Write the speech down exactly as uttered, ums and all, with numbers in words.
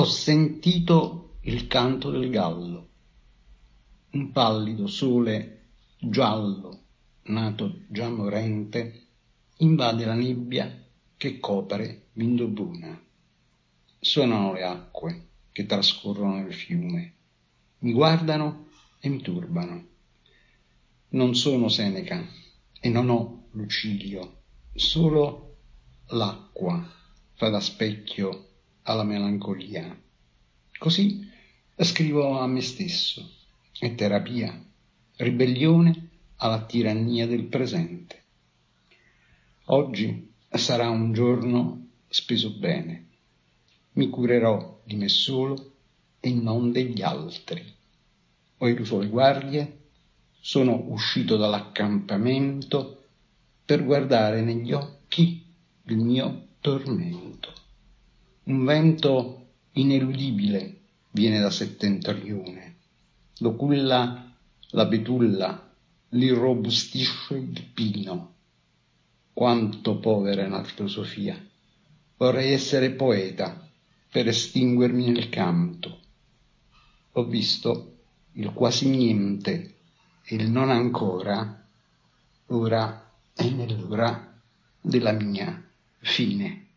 sentito il canto del gallo. Un pallido sole giallo, nato già morente, invade la nebbia che copre Vindobuna. Suonano le acque che trascorrono nel fiume, mi guardano e mi turbano. Non sono Seneca e non ho Lucilio, solo l'acqua fa da specchio alla melancolia. Così scrivo a me stesso, è terapia, ribellione alla tirannia del presente. Oggi sarà un giorno speso bene, mi curerò di me solo e non degli altri. Ho eluso le guardie, sono uscito dall'accampamento per guardare negli occhi il mio tormento. Un vento ineludibile viene da settentrione, lo culla la betulla, l'irrobustisce il pino. Quanto povera è la filosofia! Vorrei essere poeta per estinguermi nel canto. Ho visto il quasi niente e il non ancora, ora è nell'ora della mia fine.